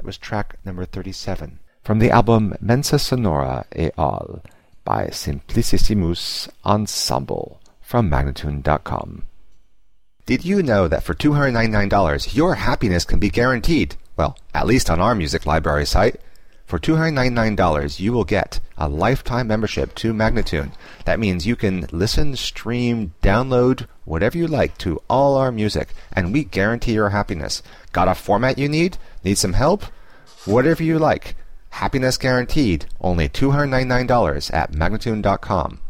was track number 37 from the album Mensa Sonora et al. By Simplicissimus Ensemble from Magnatune.com. Did you know that for $299 your happiness can be guaranteed? Well, at least on our music library site. For $299 you will get a lifetime membership to Magnatune. That means you can listen, stream, download, whatever you like to all our music, and we guarantee your happiness. Got a format you need? Need some help? Whatever you like. Happiness guaranteed. Only $299 at Magnatune.com.